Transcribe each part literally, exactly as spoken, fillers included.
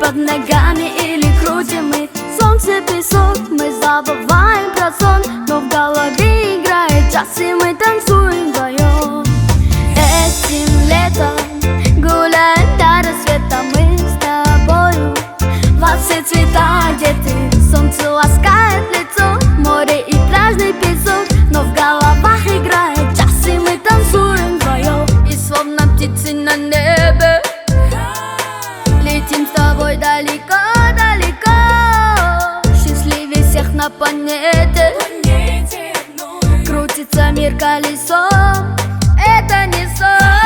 под ногами или крутим мы солнце, песок. Мы забываем про сон, но в голове играет джаз, и мы танцуем вдвоем. Этим летом гуляем до рассвета мы с тобою во все цвета, где ты. Солнце ласкает лицо, море и пляжный песок, но в головах играет джаз, и мы танцуем вдвоем. И словно птицы на небе летим с тобой далеко-далеко, счастливее всех на планете. Крутится мир колесом, это не сон.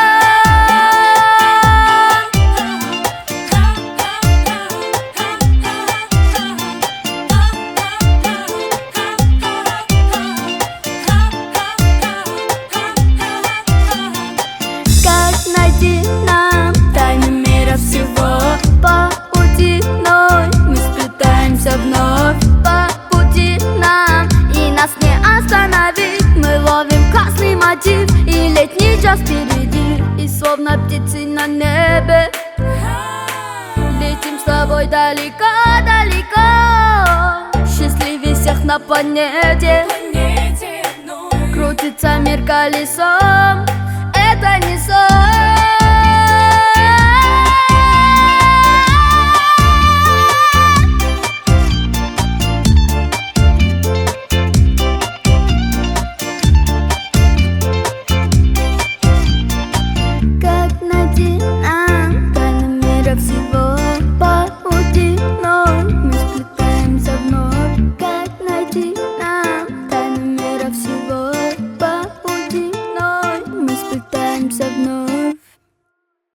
Как найти нам тайны мира всего? По пути вновь мы сплетаемся вновь. По пути нам, и нас не остановить. Мы ловим красный мотив, и летний час впереди. И словно птицы на небе летим с тобой далеко-далеко, счастливее всех на планете. Крутится мир колесом,